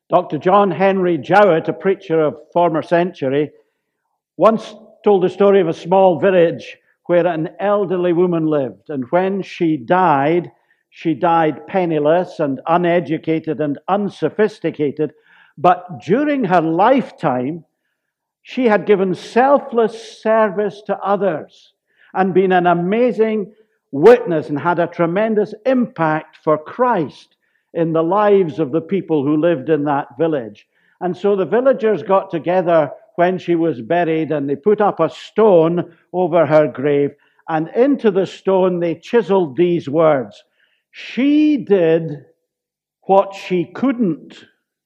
Dr. John Henry Jowett, a preacher of former century, once told the story of a small village where an elderly woman lived. And when she died penniless and uneducated and unsophisticated. But during her lifetime, she had given selfless service to others and been an amazing witness and had a tremendous impact for Christ in the lives of the people who lived in that village. And so the villagers got together when she was buried and they put up a stone over her grave, and into the stone they chiseled these words: "She did what she couldn't.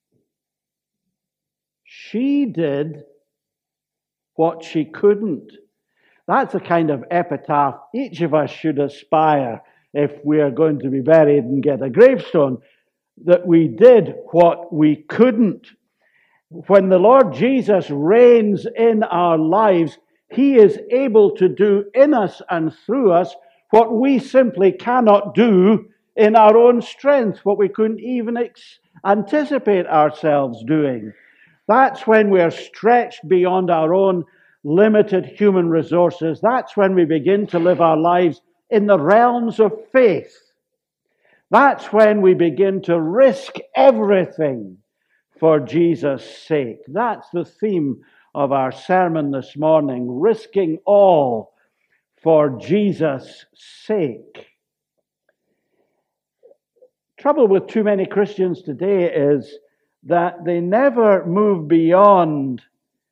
She did what she couldn't." That's the kind of epitaph each of us should aspire if we are going to be buried and get a gravestone, that we did what we couldn't. When the Lord Jesus reigns in our lives, He is able to do in us and through us what we simply cannot do in our own strength, what we couldn't even anticipate ourselves doing. That's when we're stretched beyond our own limited human resources. That's when we begin to live our lives in the realms of faith. That's when we begin to risk everything for Jesus' sake. That's the theme of our sermon this morning: risking all for Jesus' sake. Trouble with too many Christians today is that they never move beyond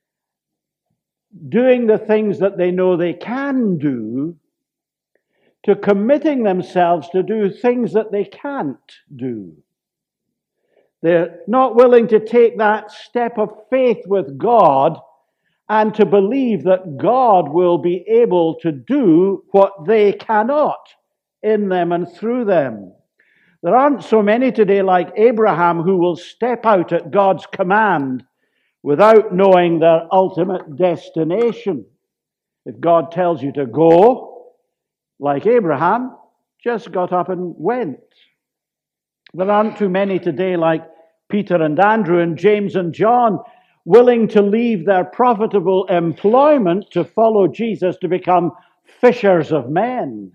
doing the things that they know they can do to committing themselves to do things that they can't do. They're not willing to take that step of faith with God and to believe that God will be able to do what they cannot in them and through them. There aren't so many today like Abraham who will step out at God's command without knowing their ultimate destination. If God tells you to go, like Abraham, just got up and went. There aren't too many today like Peter and Andrew and James and John, willing to leave their profitable employment to follow Jesus to become fishers of men.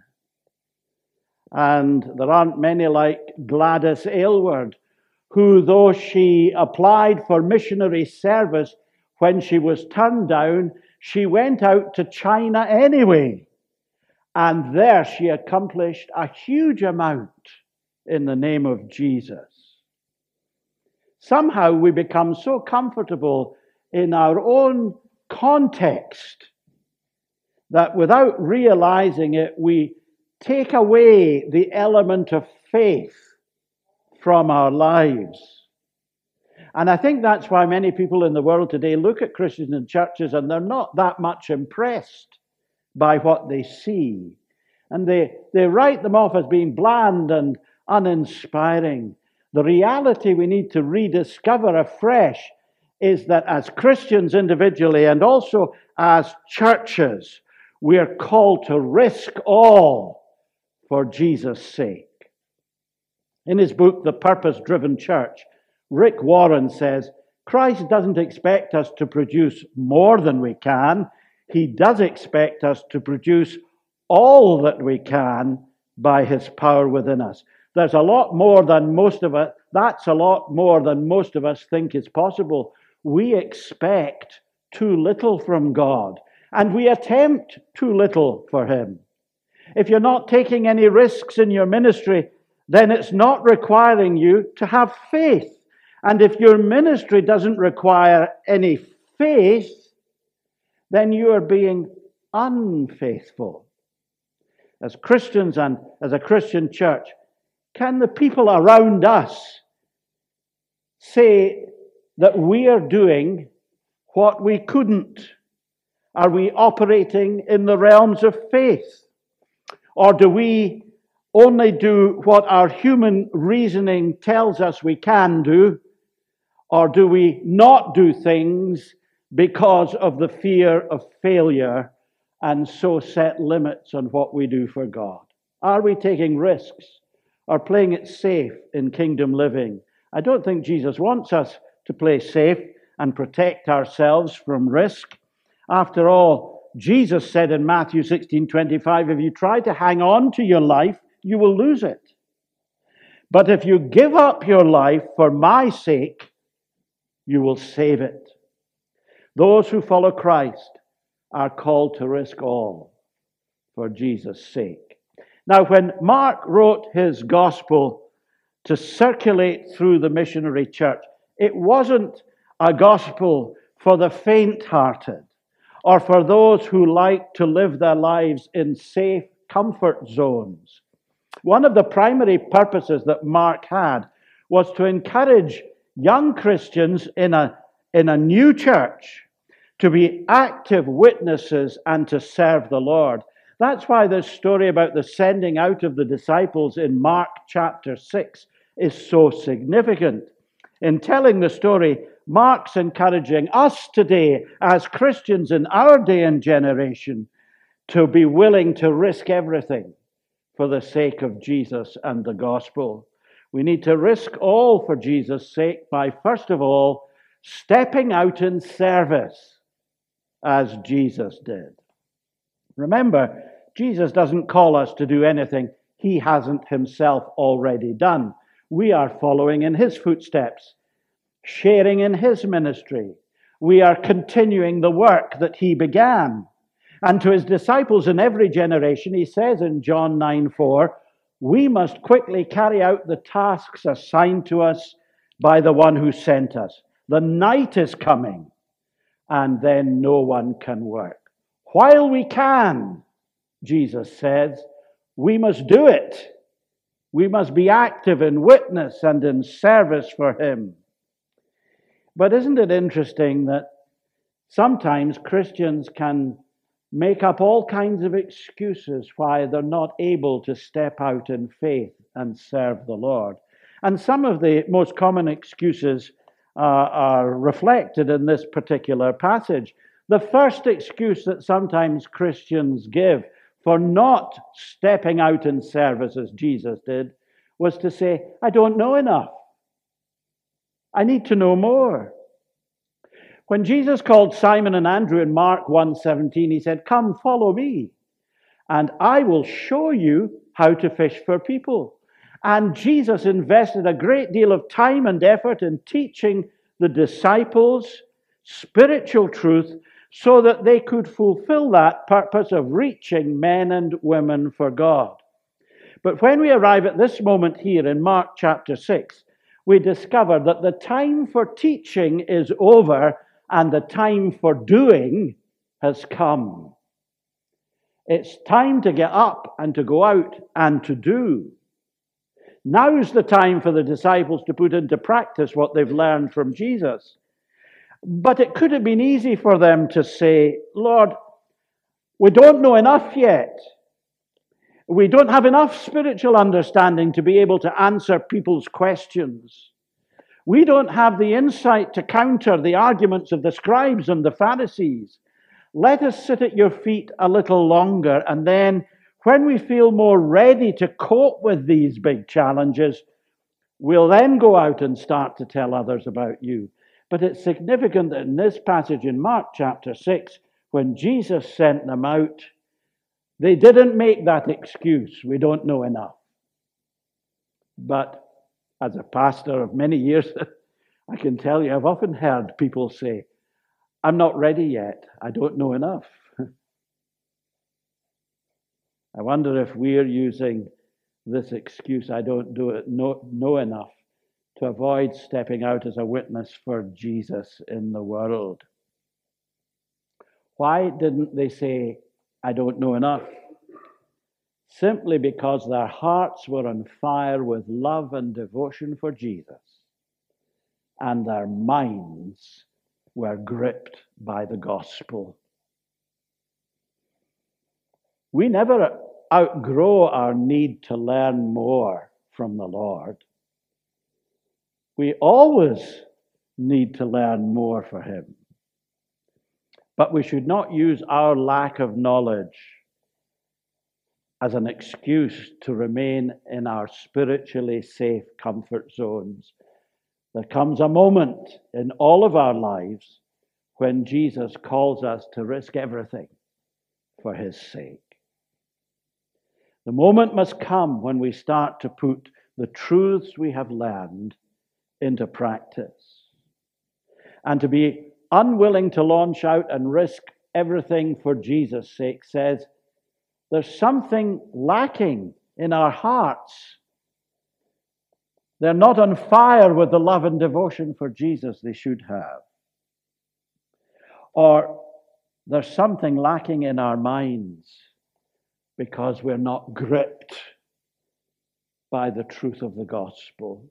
And there aren't many like Gladys Aylward, who, though she applied for missionary service, when she was turned down, she went out to China anyway. And there she accomplished a huge amount in the name of Jesus. Somehow we become so comfortable in our own context that without realizing it, we take away the element of faith from our lives. And I think that's why many people in the world today look at Christians in churches and they're not that much impressed by what they see. And they write them off as being bland and uninspiring. The reality we need to rediscover afresh is that as Christians individually and also as churches, we are called to risk all for Jesus' sake. In his book, The Purpose-Driven Church, Rick Warren says, Christ doesn't expect us to produce more than we can. He does expect us to produce all that we can by his power within us. There's a lot more than most of us, that's a lot more than most of us think is possible. We expect too little from God, and we attempt too little for him. If you're not taking any risks in your ministry, then it's not requiring you to have faith. And if your ministry doesn't require any faith, then you are being unfaithful. As Christians and as a Christian church, can the people around us say that we are doing what we couldn't? Are we operating in the realms of faith? Or do we only do what our human reasoning tells us we can do? Or do we not do things because of the fear of failure and so set limits on what we do for God? Are we taking risks or playing it safe in kingdom living? I don't think Jesus wants us to play safe and protect ourselves from risk. After all, Jesus said in Matthew 16:25, if you try to hang on to your life, you will lose it. But if you give up your life for my sake, you will save it. Those who follow Christ are called to risk all for Jesus' sake. Now, when Mark wrote his gospel to circulate through the missionary church, it wasn't a gospel for the faint-hearted or for those who like to live their lives in safe comfort zones. One of the primary purposes that Mark had was to encourage young Christians in a new church to be active witnesses and to serve the Lord. That's why this story about the sending out of the disciples in Mark chapter 6 is so significant. In telling the story, Mark's encouraging us today as Christians in our day and generation to be willing to risk everything for the sake of Jesus and the gospel. We need to risk all for Jesus' sake by, first of all, stepping out in service as Jesus did. Remember, Jesus doesn't call us to do anything he hasn't himself already done. We are following in his footsteps, sharing in his ministry. We are continuing the work that he began. And to his disciples in every generation, he says in John 9:4, we must quickly carry out the tasks assigned to us by the one who sent us. The night is coming, and then no one can work. While we can, Jesus says, we must do it. We must be active in witness and in service for him. But isn't it interesting that sometimes Christians can make up all kinds of excuses why they're not able to step out in faith and serve the Lord? And some of the most common excuses are reflected in this particular passage. The first excuse that sometimes Christians give for not stepping out in service as Jesus did was to say, I don't know enough. I need to know more. When Jesus called Simon and Andrew in Mark 1:17, he said, come, follow me, and I will show you how to fish for people. And Jesus invested a great deal of time and effort in teaching the disciples spiritual truth so that they could fulfill that purpose of reaching men and women for God. But when we arrive at this moment here in Mark chapter 6, we discover that the time for teaching is over and the time for doing has come. It's time to get up and to go out and to do. Now's the time for the disciples to put into practice what they've learned from Jesus. But it could have been easy for them to say, Lord, we don't know enough yet. We don't have enough spiritual understanding to be able to answer people's questions. We don't have the insight to counter the arguments of the scribes and the Pharisees. Let us sit at your feet a little longer, and then when we feel more ready to cope with these big challenges, we'll then go out and start to tell others about you. But it's significant that in this passage in Mark chapter 6, when Jesus sent them out, they didn't make that excuse, we don't know enough. But as a pastor of many years, I can tell you, I've often heard people say, I'm not ready yet, I don't know enough. I wonder if we're using this excuse, I don't know enough, to avoid stepping out as a witness for Jesus in the world. Why didn't they say, I don't know enough? Simply because their hearts were on fire with love and devotion for Jesus, and their minds were gripped by the gospel. We never outgrow our need to learn more from the Lord. We always need to learn more for him. But we should not use our lack of knowledge as an excuse to remain in our spiritually safe comfort zones. There comes a moment in all of our lives when Jesus calls us to risk everything for his sake. The moment must come when we start to put the truths we have learned into practice. And to be unwilling to launch out and risk everything for Jesus' sake says there's something lacking in our hearts. They're not on fire with the love and devotion for Jesus they should have. Or there's something lacking in our minds because we're not gripped by the truth of the gospel.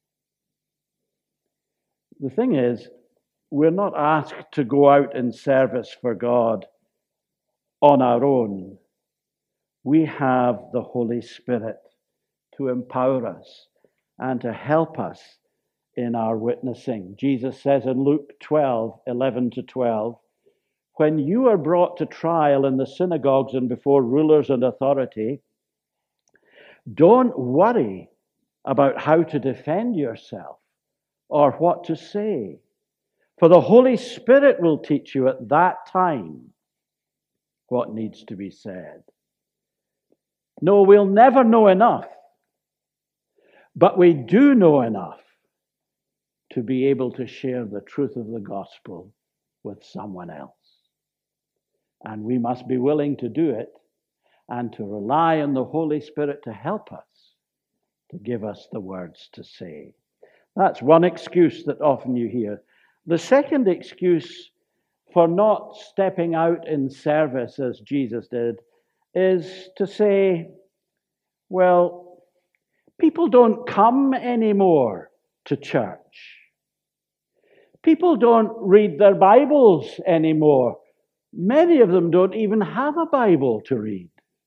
The thing is, we're not asked to go out in service for God on our own. We have the Holy Spirit to empower us and to help us in our witnessing. Jesus says in Luke 12:11-12, when you are brought to trial in the synagogues and before rulers and authority, don't worry about how to defend yourself or what to say, for the Holy Spirit will teach you at that time what needs to be said. No, we'll never know enough, but we do know enough to be able to share the truth of the gospel with someone else. And we must be willing to do it and to rely on the Holy Spirit to help us, to give us the words to say. That's one excuse that often you hear. The second excuse for not stepping out in service as Jesus did is to say, well, people don't come anymore to church. People don't read their Bibles anymore. Many of them don't even have a Bible to read.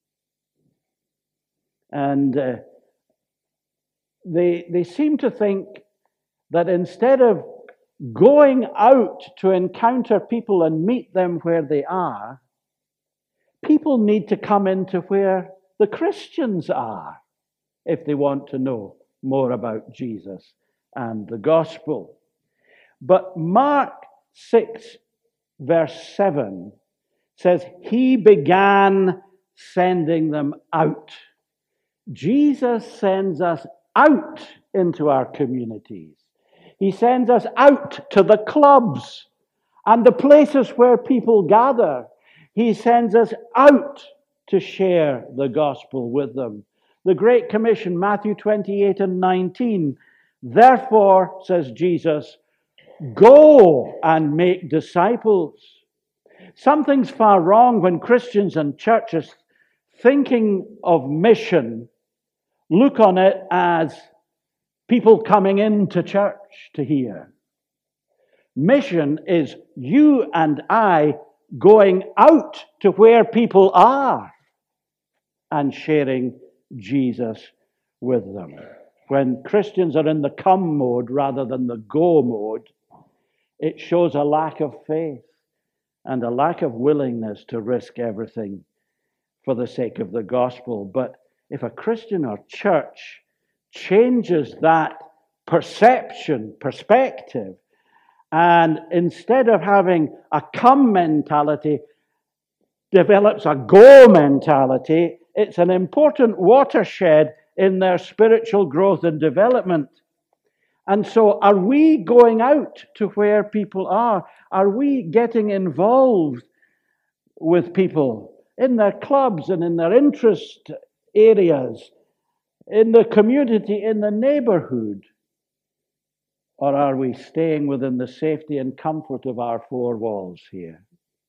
And they seem to think that instead of going out to encounter people and meet them where they are, people need to come into where the Christians are if they want to know more about Jesus and the gospel. But Mark 6, verse 7 says, he began sending them out. Jesus sends us out into our communities. He sends us out to the clubs and the places where people gather. He sends us out to share the gospel with them. The Great Commission, Matthew 28:19. Therefore, says Jesus, go and make disciples. Something's far wrong when Christians and churches thinking of mission look on it as people coming into church to hear. Mission is you and I going out to where people are and sharing Jesus with them. When Christians are in the come mode rather than the go mode, it shows a lack of faith and a lack of willingness to risk everything for the sake of the gospel. But if a Christian or church changes that perspective, and instead of having a come mentality, develops a go mentality, it's an important watershed in their spiritual growth and development. And so are we going out to where people are? Are we getting involved with people in their clubs and in their interest areas, in the community, in the neighborhood? Or are we staying within the safety and comfort of our four walls here?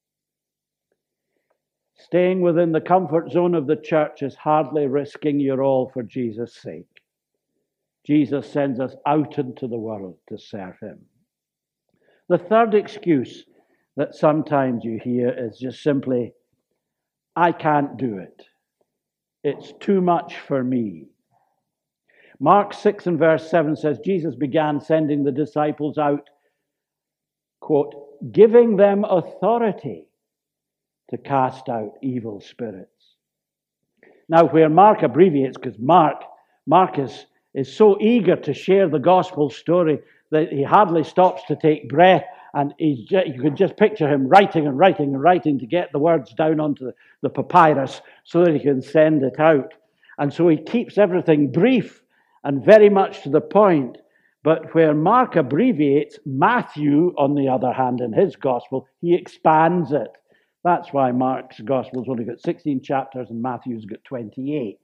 Staying within the comfort zone of the church is hardly risking your all for Jesus' sake. Jesus sends us out into the world to serve him. The third excuse that sometimes you hear is just simply, I can't do it. It's too much for me. Mark 6 and verse 7 says, Jesus began sending the disciples out, quote, giving them authority to cast out evil spirits. Now, where Mark abbreviates, because Mark is so eager to share the gospel story that he hardly stops to take breath. And you could just picture him writing and writing and writing to get the words down onto the papyrus so that he can send it out. And so he keeps everything brief and very much to the point. But where Mark abbreviates, Matthew, on the other hand, in his gospel, he expands it. That's why Mark's gospel's only got 16 chapters and Matthew's got 28.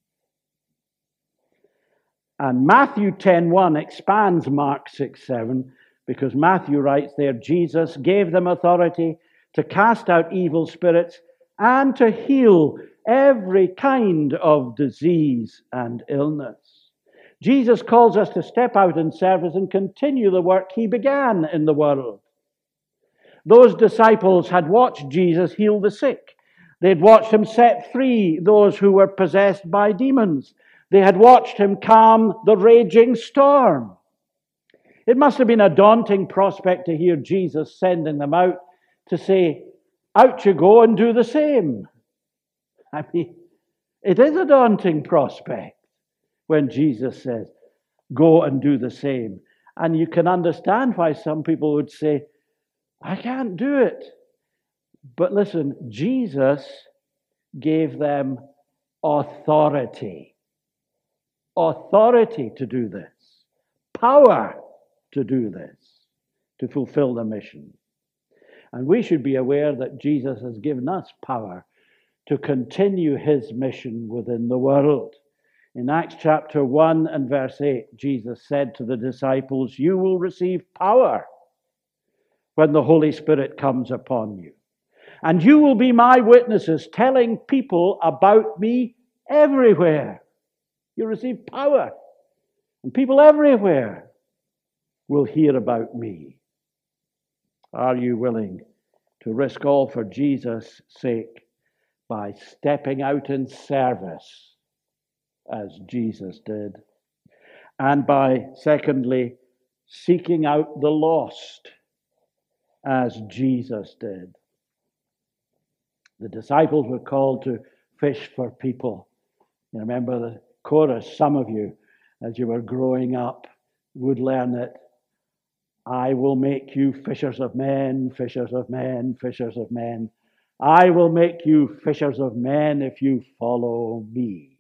And Matthew 10:1 expands Mark 6:7 because Matthew writes there, Jesus gave them authority to cast out evil spirits and to heal every kind of disease and illness. Jesus calls us to step out in service and continue the work he began in the world. Those disciples had watched Jesus heal the sick. They'd watched him set free those who were possessed by demons. They had watched him calm the raging storm. It must have been a daunting prospect to hear Jesus sending them out to say, out you go and do the same. I mean, it is a daunting prospect when Jesus says, go and do the same. And you can understand why some people would say, I can't do it. But listen, Jesus gave them authority. Authority to do this. Power to do this. To fulfill the mission. And we should be aware that Jesus has given us power to continue his mission within the world. In Acts chapter 1 and verse 8, Jesus said to the disciples, you will receive power when the Holy Spirit comes upon you. And you will be my witnesses, telling people about me everywhere. You'll receive power. And people everywhere will hear about me. Are you willing to risk all for Jesus' sake by stepping out in service as Jesus did? And by, secondly, seeking out the lost as Jesus did. The disciples were called to fish for people. You remember the chorus, some of you, as you were growing up, would learn it. I will make you fishers of men, fishers of men, fishers of men. I will make you fishers of men if you follow me.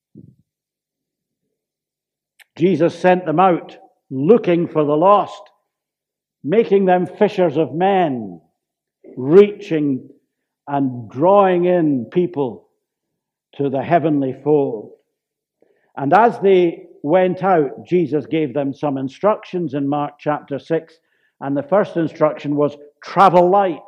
Jesus sent them out looking for the lost, making them fishers of men, reaching and drawing in people to the heavenly fold. And as they went out, Jesus gave them some instructions in Mark chapter 6. And the first instruction was, travel light.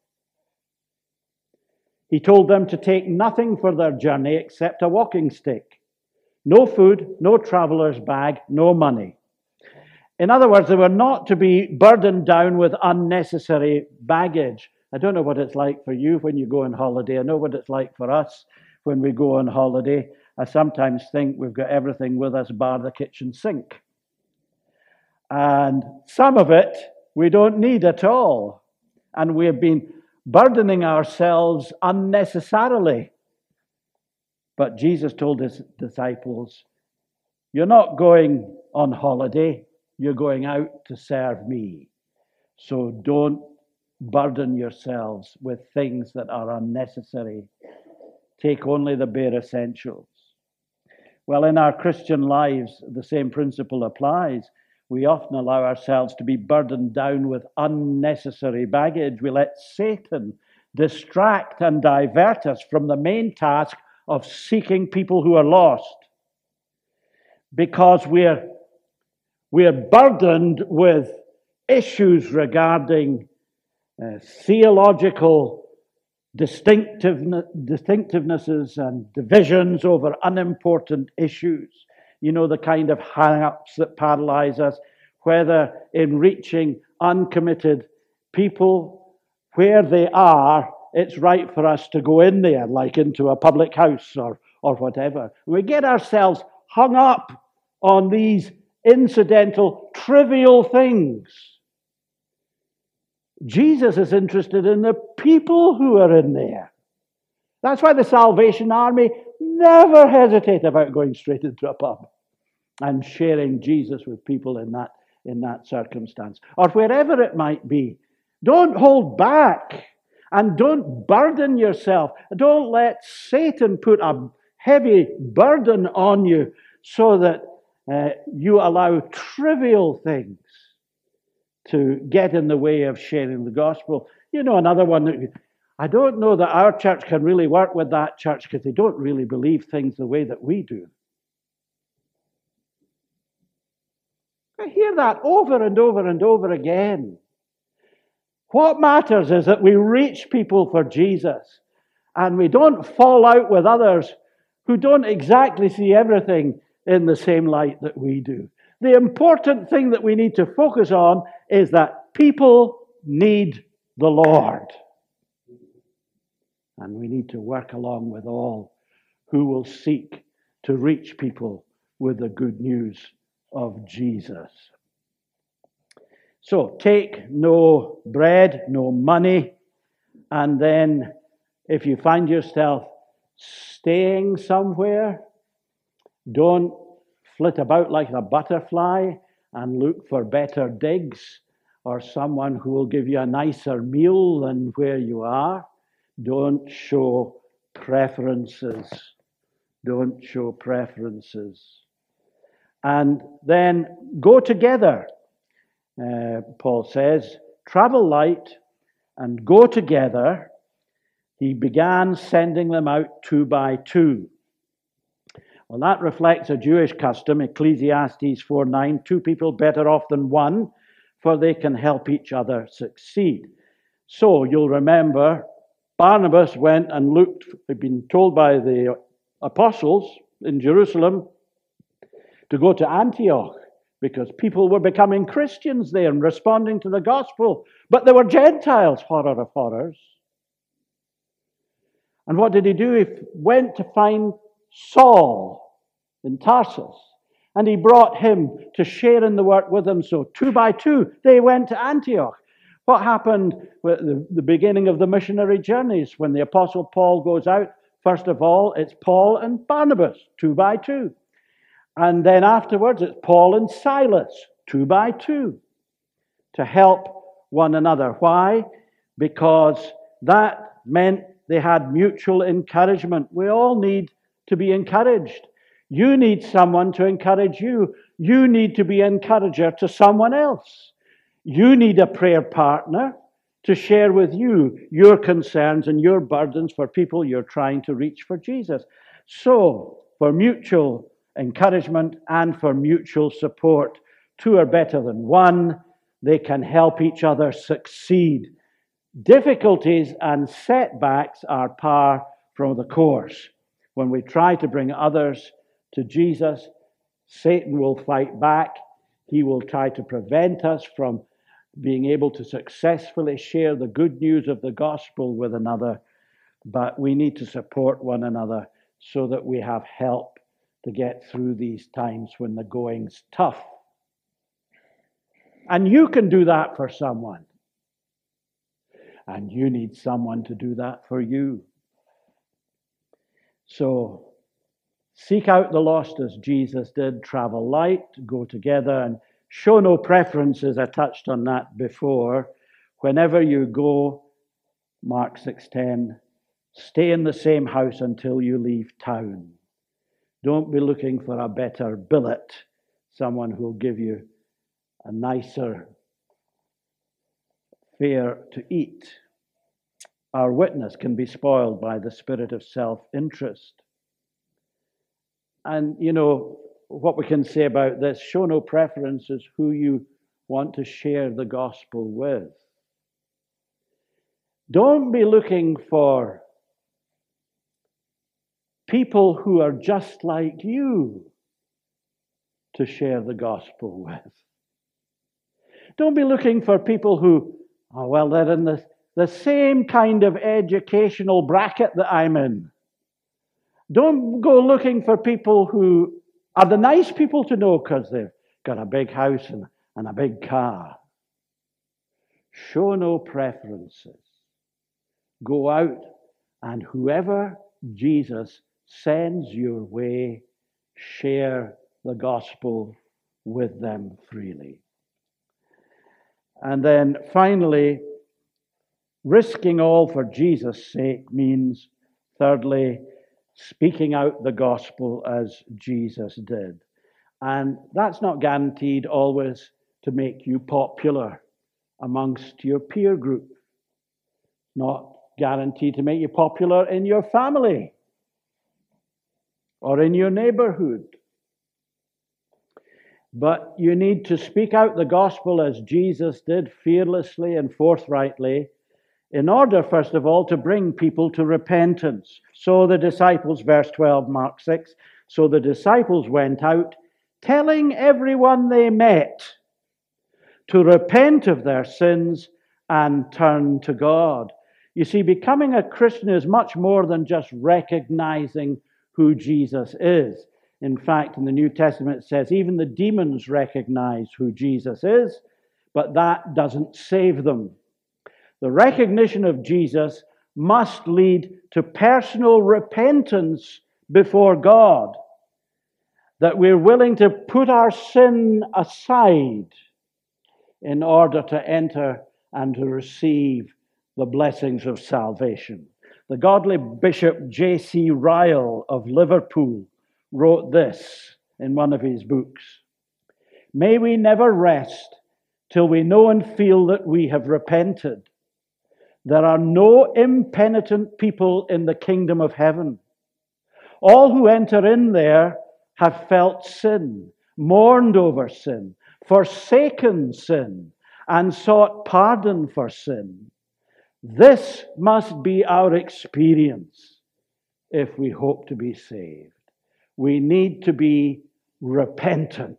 He told them to take nothing for their journey except a walking stick. No food, no traveler's bag, no money. In other words, they were not to be burdened down with unnecessary baggage. I don't know what it's like for you when you go on holiday. I know what it's like for us when we go on holiday. I sometimes think we've got everything with us bar the kitchen sink. And some of it we don't need at all. And we have been burdening ourselves unnecessarily. But Jesus told his disciples, you're not going on holiday, you're going out to serve me. So don't burden yourselves with things that are unnecessary. Take only the bare essentials. Well, in our Christian lives, the same principle applies. We often allow ourselves to be burdened down with unnecessary baggage. We let Satan distract and divert us from the main task of seeking people who are lost. Because we're burdened with issues regarding theological distinctivenesses and divisions over unimportant issues. You know, the kind of hang-ups that paralyze us, whether in reaching uncommitted people where they are, it's right for us to go in there, like into a public house or whatever. We get ourselves hung up on these incidental, trivial things. Jesus is interested in the people who are in there. That's why the Salvation Army never hesitate about going straight into a pub and sharing Jesus with people in that in that circumstance, or wherever it might be. Don't hold back and don't burden yourself. Don't let Satan put a heavy burden on you so that you allow trivial things to get in the way of sharing the gospel. You know, another one, I don't know that our church can really work with that church because they don't really believe things the way that we do. I hear that over and over and over again. What matters is that we reach people for Jesus and we don't fall out with others who don't exactly see everything in the same light that we do. The important thing that we need to focus on is that people need the Lord. And we need to work along with all who will seek to reach people with the good news of Jesus. So take no bread, no money, and then if you find yourself staying somewhere, don't flit about like a butterfly and look for better digs or someone who will give you a nicer meal than where you are. Don't show preferences. Don't show preferences. And then go together. Paul says, travel light and go together. He began sending them out 2 by 2. Well, that reflects a Jewish custom, Ecclesiastes 4:9, 2 people better off than one, for they can help each other succeed. So you'll remember Barnabas went and looked, had been told by the apostles in Jerusalem to go to Antioch because people were becoming Christians there and responding to the gospel. But they were Gentiles, horror of horrors. And what did he do? He went to find Saul in Tarsus, and he brought him to share in the work with him. So 2 by 2, they went to Antioch. What happened with the beginning of the missionary journeys when the Apostle Paul goes out? First of all, it's Paul and Barnabas, 2 by 2. And then afterwards, it's Paul and Silas, 2 by 2, to help one another. Why? Because that meant they had mutual encouragement. We all need to be encouraged. You need someone to encourage you. You need to be an encourager to someone else. You need a prayer partner to share with you your concerns and your burdens for people you're trying to reach for Jesus. So, for mutual encouragement and for mutual support, 2 are better than 1. They can help each other succeed. Difficulties and setbacks are par for the course. When we try to bring others to Jesus, Satan will fight back. He will try to prevent us from being able to successfully share the good news of the gospel with another. But we need to support one another so that we have help to get through these times when the going's tough. And you can do that for someone. And you need someone to do that for you. So, seek out the lost as Jesus did. Travel light, go together, and show no preferences. I touched on that before. Whenever you go, Mark 6:10, stay in the same house until you leave town. Don't be looking for a better billet, someone who will give you a nicer fare to eat. Our witness can be spoiled by the spirit of self-interest. And, you know, what we can say about this, show no preferences who you want to share the gospel with. Don't be looking for people who are just like you to share the gospel with. Don't be looking for people who, they're in the same kind of educational bracket that I'm in. Don't go looking for people who are the nice people to know because they've got a big house and a big car. Show no preferences. Go out, and whoever Jesus sends your way, share the gospel with them freely. And then finally, risking all for Jesus' sake means, thirdly, speaking out the gospel as Jesus did. And that's not guaranteed always to make you popular amongst your peer group. Not guaranteed to make you popular in your family or in your neighborhood. But you need to speak out the gospel as Jesus did, fearlessly and forthrightly, in order, first of all, to bring people to repentance. So the disciples, verse 12, Mark 6, so the disciples went out, telling everyone they met to repent of their sins and turn to God. You see, becoming a Christian is much more than just recognizing who Jesus is. In fact, in the New Testament it says even the demons recognize who Jesus is, but that doesn't save them. The recognition of Jesus must lead to personal repentance before God, that we're willing to put our sin aside in order to enter and to receive the blessings of salvation. The godly Bishop J.C. Ryle of Liverpool wrote this in one of his books: "May we never rest till we know and feel that we have repented. There are no impenitent people in the kingdom of heaven. All who enter in there have felt sin, mourned over sin, forsaken sin, and sought pardon for sin. This must be our experience if we hope to be saved. We need to be repentant.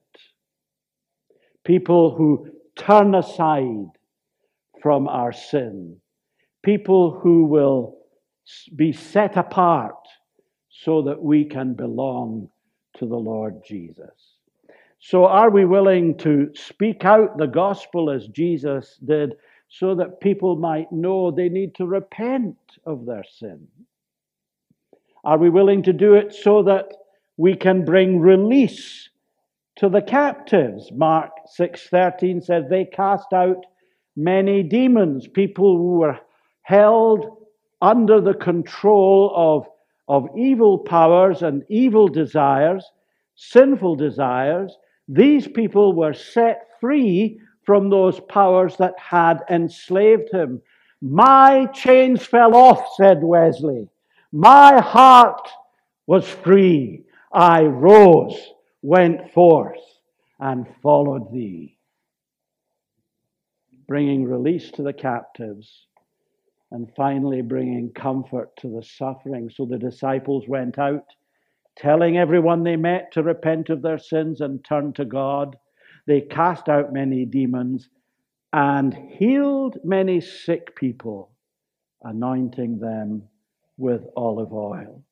People who turn aside from our sin. People who will be set apart so that we can belong to the Lord Jesus." So are we willing to speak out the gospel as Jesus did so that people might know they need to repent of their sin? Are we willing to do it so that we can bring release to the captives? Mark 6:13 says they cast out many demons, people who were held under the control of evil powers and evil desires, sinful desires. These people were set free from those powers that had enslaved him. "My chains fell off," said Wesley. "My heart was free. I rose, went forth, and followed thee." Bringing release to the captives, and finally bringing comfort to the suffering. So the disciples went out, telling everyone they met to repent of their sins and turn to God. They cast out many demons and healed many sick people, anointing them with olive oil.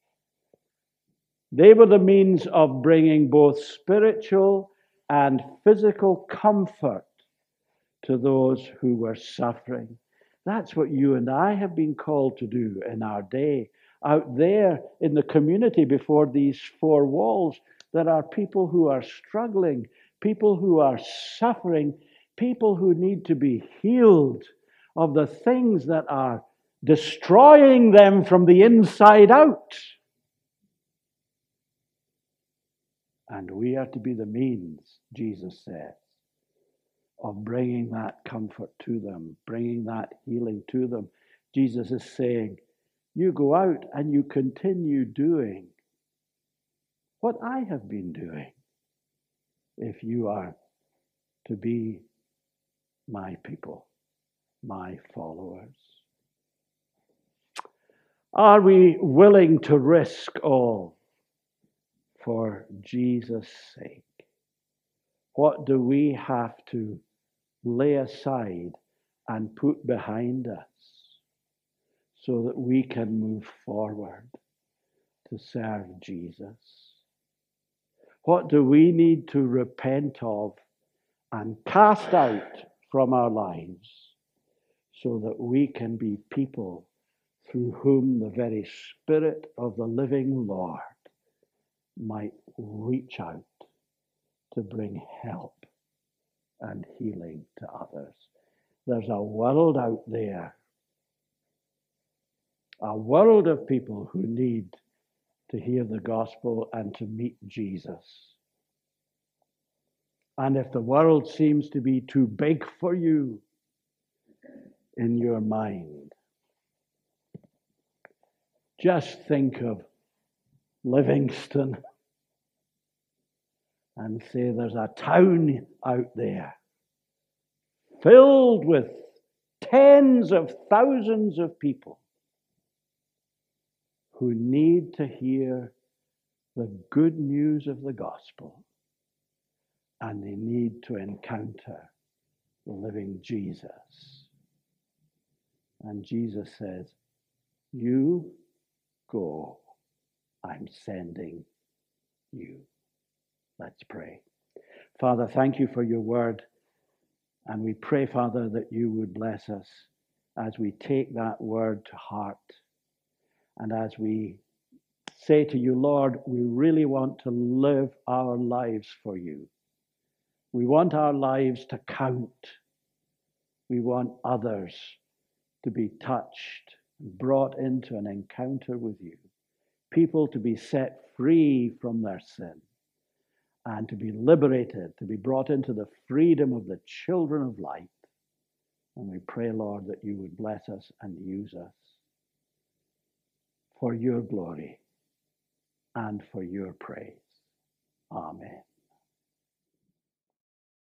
They were the means of bringing both spiritual and physical comfort to those who were suffering. That's what you and I have been called to do in our day. Out there in the community before these four walls, there are people who are struggling, people who are suffering, people who need to be healed of the things that are destroying them from the inside out. And we are to be the means, Jesus says, of bringing that comfort to them, bringing that healing to them. Jesus is saying, you go out and you continue doing what I have been doing if you are to be my people, my followers. Are we willing to risk all for Jesus' sake? What do we have to lay aside and put behind us so that we can move forward to serve Jesus? What do we need to repent of and cast out from our lives so that we can be people through whom the very Spirit of the living Lord might reach out to bring help and healing to others. There's a world out there, a world of people who need to hear the gospel and to meet Jesus. And if the world seems to be too big for you in your mind, just think of Livingston and say there's a town out there filled with tens of thousands of people who need to hear the good news of the gospel, and they need to encounter the living Jesus. And Jesus says, you go, I'm sending you. Let's pray. Father, thank you for your word. And we pray, Father, that you would bless us as we take that word to heart. And as we say to you, Lord, we really want to live our lives for you. We want our lives to count. We want others to be touched, brought into an encounter with you. People to be set free from their sin and to be liberated, to be brought into the freedom of the children of light. And we pray, Lord, that you would bless us and use us for your glory and for your praise. Amen.